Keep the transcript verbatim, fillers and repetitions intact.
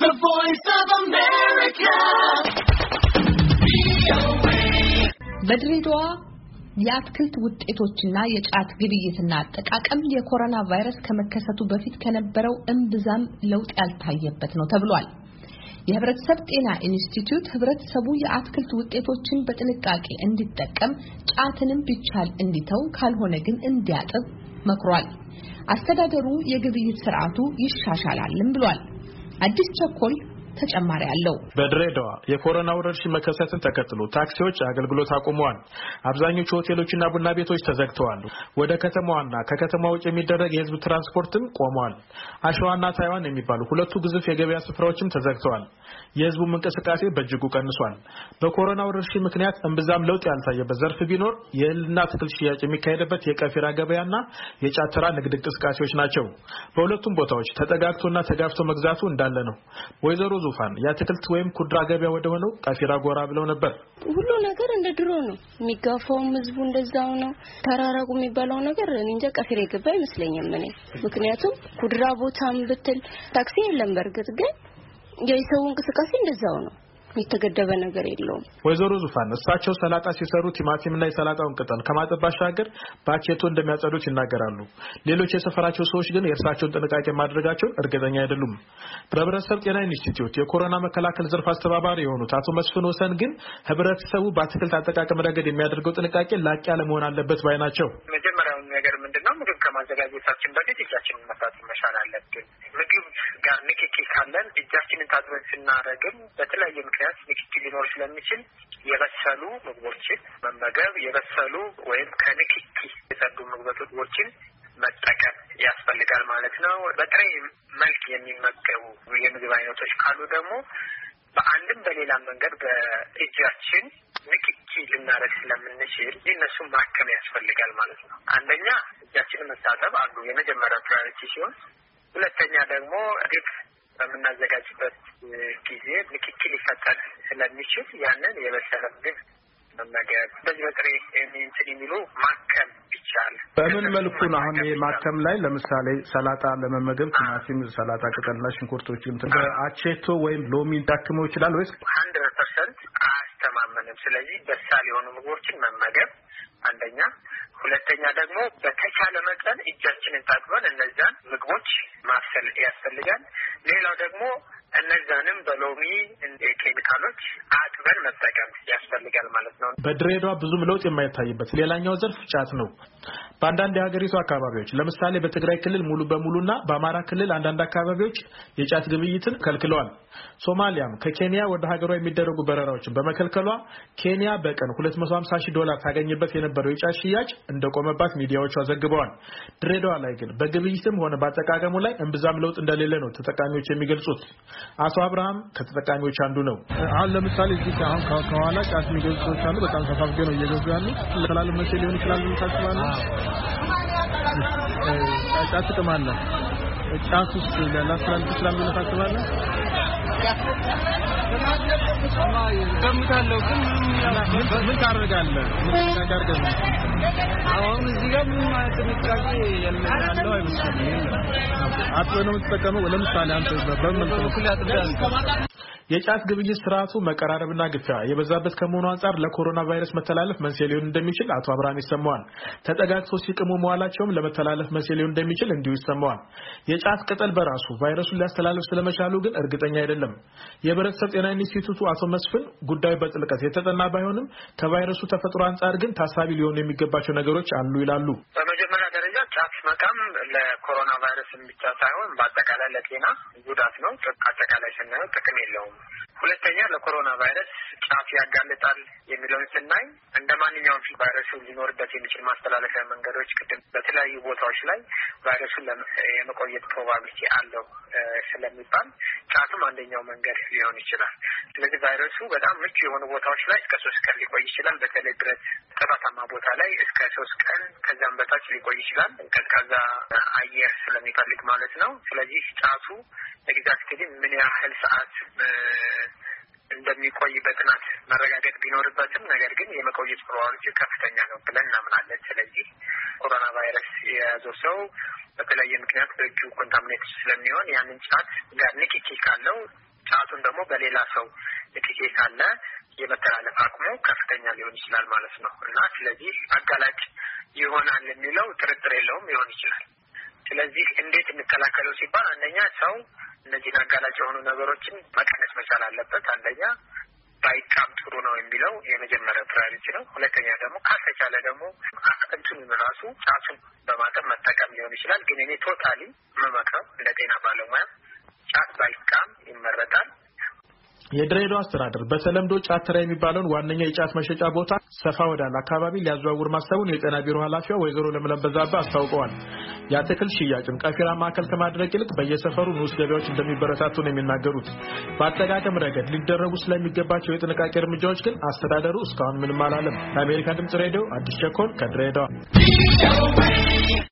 The Voice of America. በድሬዳዋ የአትክልት ውጤቶችና የጫት ግብይትና አጠቃቀም የኮሮና ቫይረስ ከመከሰቱ በፊት ከነበረው እምብዛም ለውጥ ያልታየበት ነው ተብሏል። የህብረተሰብ ጤና ኢንስቲትዩት ህብረተሰቡ የአትክልት ውጤቶችን በጥንቃቄ እንዲጠቀም ጫትንም ቢቻል እንዲተው ካልሆነ ግን እንዲያጥብ መክሯል። አስተዳደሩ የግብይት ስርዓቱ ይሻሻላልም ብሏል። አዲስ ቸኮል ተጨማሪ አለው። በድሬዳዋ የኮሮና ወረርሽኝ መከሰትን ተከትሎ ታክሲዎች አገልግሎት አቁመዋል። አብዛኞቹ ሆቴሎችና ቡና ቤቶች ተዘግተዋል። ወደ ከተማዋና ከከተማ ውጭ የሚደረግ የህዝብ ትራንስፖርትም ቆመዋል። አሸዋና ታይዋን የሚባሉ ሁለቱ ግዙፍ የገበያ ስፍራዎችም ተዘግተዋል። የህዝቡ እንቅስቃሴ በእጅጉ ቀንሷል። በኮሮና ወረርሽኝ ምክንያት እምብዛም ለውጥ ያልታየበት ዘርፍ ቢኖር የእህልና አትክልት ሽያጭ የሚካሄድበት የቀፊራ ገበያና የጫተራ ንግድ እንቅስቃሴዎች ናቸው። በሁለቱም ቦታዎች ተጠጋግቶና ተጋፍቶ መግዛቱ እንዳለ ነው። ወይዘሮ ዙፋን የአትክልት ወይም ኩድራ ገበያ ወደ ሆነው ቀፊራ ጎራ ብለው ነበር። ሁሉ ነገር እንደ ድሮ ነው። የሚጋፋው ህዝቡ እንደዛው ነው። ተራራቁ የሚባለው ነገር እንጃ ቀፊራ የገባ አይመስለኝም እኔ። ምክንያቱም ኩድራ ቦታም ብትል ታክሲ የለም። በርግጥ ግን የሰው እንቅስቃሴ እንደዛው ነው። የተገደበ ነገር የለውም። ወይዘሮ ዙፋን እሳቸው ሰላጣ ሲሰሩ ቲማቲምና የሰላጣውን ቅጠል ከማጠብ ባሻገር ባኬቶ እንደሚያጸዱት ይናገራሉ። ሌሎች የሰፈራቸው ሰዎች ግን የእርሳቸውን ጥንቃቄ ማድረጋቸውን እርግጠኛ አይደሉም። በህብረተሰብ ጤና ኢንስቲትዩት የኮሮና መከላከል ዘርፍ አስተባባሪ የሆኑት አቶ መስፍን ወሰን ግን ህብረተሰቡ በአትክልት አጠቃቀም ረገድ የሚያደርገው ጥንቃቄ ላቅ ያለ መሆን አለበት ባይ ናቸው። መጀመሪያው ነገር ምንድነው? ምግብ ከማዘጋጀታችን በፊት እጃችንን መታጠብ መቻል አለብን። ምግብ ጋር ንክኪ ካለን እጃችንን ታጥበን ስናረግም በተለያየ ምክንያት ንክኪ ሊኖር ስለሚችል የበሰሉ ምግቦችን መመገብ፣ የበሰሉ ወይም ከንክኪ የጸዱ ምግቦችን መጠቀም ያስፈልጋል ማለት ነው። በጥሬ መልክ የሚመገቡ የምግብ አይነቶች ካሉ ደግሞ በአንድም በሌላ መንገድ በእጃችን ንክኪ ልናረግ ስለምንችል እነሱ ማከም ያስፈልጋል ማለት ነው። አንደኛ እጃችንን መታጠብ አንዱ የመጀመሪያ ፕራዮሪቲ ሲሆን፣ ሁለተኛ ደግሞ እግር በምናዘጋጅበት ጊዜ ንክኪ ሊፈጠር ስለሚችል ያንን የበሰለ ምግብ መመገብ በዚህ በጥሬ እንትን የሚሉ ማከም ይቻላል። በምን መልኩ ነው አሁን የማከም ላይ ለምሳሌ ሰላጣ ለመመገብ ቲማቲም፣ ሰላጣ ቅጠልና ሽንኩርቶችን በአቼቶ ወይም ሎሚ ታክመው ይችላል ወይስ አንድ ፐርሰንት አያስተማመንም? ስለዚህ በሳል የሆኑ ምግቦችን መመገብ አንደኛ፣ ሁለተኛ ደግሞ በተቻለ መጠን እጃችንን ታጥበን እነዛን ምግቦች ማብሰል ያስፈልጋል። ሌላው ደግሞ እነዛንም በሎሚ ኬሚካሎች አጥበን መጠቀም ያስፈልጋል ማለት ነው። በድሬዳዋ ብዙም ለውጥ የማይታይበት ሌላኛው ዘርፍ ጫት ነው። በአንዳንድ የሀገሪቱ አካባቢዎች ለምሳሌ በትግራይ ክልል ሙሉ በሙሉና በአማራ ክልል አንዳንድ አካባቢዎች የጫት ግብይትን ከልክለዋል። ሶማሊያም ከኬንያ ወደ ሀገሯ የሚደረጉ በረራዎችን በመከልከሏ ኬንያ በቀን ሁለት መቶ ሃምሳ ሺህ ዶላር ታገኝበት የነበረው የጫት ሽያጭ እንደቆመባት ሚዲያዎቿ ዘግበዋል። ድሬዳዋ ላይ ግን በግብይትም ሆነ በአጠቃቀሙ ላይ እምብዛም ለውጥ እንደሌለ ነው ተጠቃሚዎች የሚገልጹት። አቶ አብርሃም ከተጠቃሚዎች አንዱ ነው። አሁን ለምሳሌ እዚህ አሁን ከኋላ ጫት የሚገዙ ሰዎች አሉ። በጣም ተፋፍገው ነው እየገዙ ያሉት። ለተላለ መሰል ሊሆን ይችላል ታስባለህ? ጫት ጥቅም አለ። ጫት ውስጥ ላስተላልፍ ይችላል ብለህ ታስባለህ? ገምታለሁ። ግን ምን ታደርጋለህ? ምን ታደርጋለህ? አሁን እዚህ ጋር ምን ማለት ጥንቃቄ ያለው አይመስልም። አጥበህ ነው የምትጠቀመው። ለምሳሌ አንተ በምን በኩል ያጥዳል? የጫት ግብይት ስርዓቱ መቀራረብና ግፊያ የበዛበት ከመሆኑ አንፃር ለኮሮና ቫይረስ መተላለፍ መንስኤ ሊሆን እንደሚችል አቶ አብርሃም ይሰማዋል። ተጠጋግቶ ሲቅሙ መዋላቸውም ለመተላለፍ መንስኤ ሊሆን እንደሚችል እንዲሁ ይሰማዋል። የጫት ቅጠል በራሱ ቫይረሱን ሊያስተላልፍ ስለመቻሉ ግን እርግጠኛ አይደለም። የህብረተሰብ ጤና ኢንስቲትዩቱ አቶ መስፍን ጉዳዩ በጥልቀት የተጠና ባይሆንም ከቫይረሱ ተፈጥሮ አንፃር ግን ታሳቢ ሊሆኑ የሚገባቸው ነገሮች አሉ ይላሉ። በመጀመሪያ ደረጃ ጫት መቃም ለኮሮና ቫይረስ ብቻ ሳይሆን በአጠቃላይ ለጤና ጉዳት ነው። አጠቃላይ ስናየው ጥቅም የለውም። ሁለተኛ ለኮሮና ቫይረስ ጫት ያጋልጣል የሚለውን ስናይ እንደ ማንኛውም ቫይረሱ ሊኖርበት የሚችል ማስተላለፊያ መንገዶች ቅድም በተለያዩ ቦታዎች ላይ ቫይረሱን የመቆየት ፕሮባቢሊቲ አለው ስለሚባል ጫቱም አንደኛው መንገድ ሊሆን ይችላል። ስለዚህ ቫይረሱ በጣም ምቹ የሆኑ ቦታዎች ላይ እስከ ሶስት ቀን ሊቆይ ይችላል። በተለይ ብረት ጠባታማ ቦታ ላይ እስከ ሶስት ቀን ከዛም በታች ሊቆይ ይችላል። ቀዝቃዛ አየር ስለሚፈልግ ማለት ነው። ስለዚህ ጫቱ ኤግዛክትሊ ምን ያህል ሰዓት እንደሚቆይ በጥናት መረጋገጥ ቢኖርበትም ነገር ግን የመቆየት ፕሮባቢሊቲ ከፍተኛ ነው ብለን እናምናለን። ስለዚህ ኮሮና ቫይረስ የያዘው ሰው በተለያየ ምክንያት በእጁ ኮንታሚኔት ስለሚሆን ያንን ጫት ጋር ንክኪ ካለው ጫቱን ደግሞ በሌላ ሰው ንክኪ ካለ የመተላለፍ አቅሙ ከፍተኛ ሊሆን ይችላል ማለት ነው እና ስለዚህ አጋላጭ ይሆናል የሚለው ጥርጥር የለውም ሊሆን ይችላል። ስለዚህ እንዴት እንከላከለው ሲባል አንደኛ ሰው እነዚህን አጋላጭ የሆኑ ነገሮችን መቀነስ መቻል አለበት። አንደኛ ባይቃም ጥሩ ነው የሚለው የመጀመሪያው ፕራዮሪቲ ነው። ሁለተኛ ደግሞ ካልተቻለ ደግሞ እንትኑን ራሱ ጫቱን በማጠብ መጠቀም ሊሆን ይችላል። ግን እኔ ቶታሊ የምመክረው እንደ ጤና ባለሙያ ጫት ባይቃም ይመረጣል። የድሬዳዋ አስተዳደር በተለምዶ ጫት ተራ የሚባለውን ዋነኛ የጫት መሸጫ ቦታ ሰፋ ወዳለ አካባቢ ሊያዘዋውር ማሰቡን የጤና ቢሮ ኃላፊዋ ወይዘሮ ለምለም በዛብህ አስታውቀዋል። የአትክልት ሽያጭም ቀፊራ ማዕከል ከማድረግ ይልቅ በየሰፈሩ ንዑስ ገበያዎች እንደሚበረታቱ ነው የሚናገሩት። በአጠቃቀም ረገድ ሊደረጉ ስለሚገባቸው የጥንቃቄ እርምጃዎች ግን አስተዳደሩ እስካሁን ምንም አላለም። ለአሜሪካ ድምጽ ሬዲዮ አዲስ ቸኮል ከድሬዳዋ